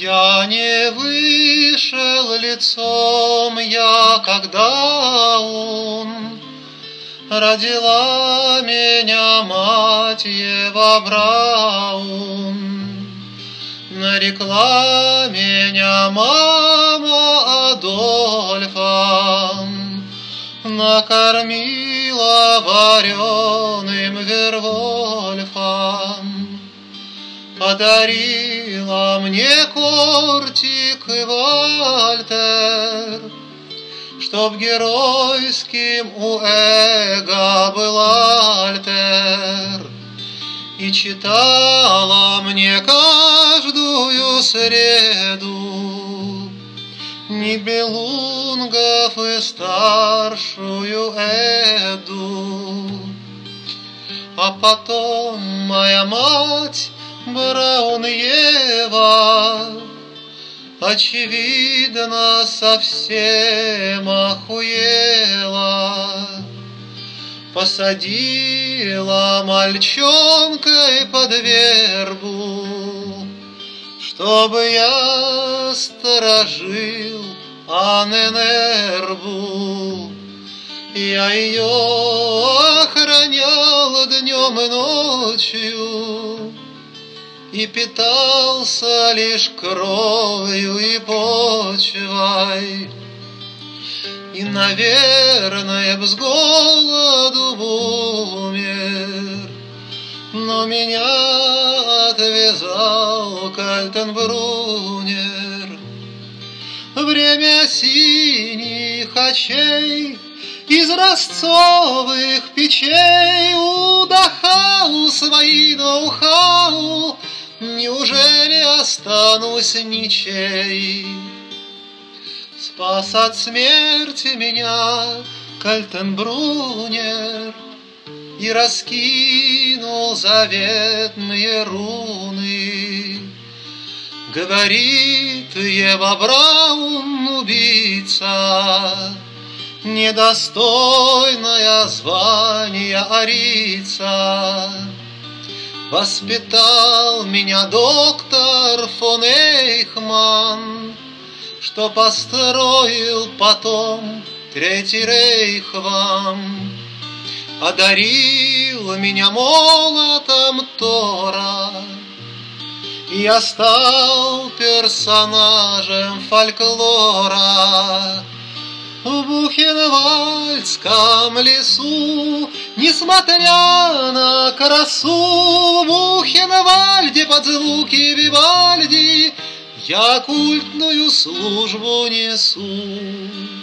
Я не вышел лицом я, когда он родила меня мать Ева Браун. Нарекла меня мама Адольфом, накормила вареным Вервольфом, подарила мне кортик и вальтер, чтоб геройским у эго был альтер, и читала мне каждую среду Нибелунгов и старшую Эду. А потом моя мать Браун Ева, очевидно, совсем охуела, посадила мальчонкой под вербу, чтобы я сторожил Анненербу. Я ее охранял днем и ночью и питался лишь кровью и почвой. И, наверное, б с голоду б умер, но меня отвязал Кальтенбруннер. Время синих очей из ростовых печей у Дахау свои ноу-хау, неужели останусь ничей? Спас от смерти меня Кальтенбруннер и раскинул заветные руны. Говорит Ева Браун, убийца, недостойная звания арица. Воспитал меня доктор фон Эйхман, что построил потом Третий рейх вам. Одарил меня молотом Тора, и я стал персонажем фольклора. В Бухенвальдском лесу, несмотря на красу, в Бухенвальде под звуки Вивальди я культную службу несу.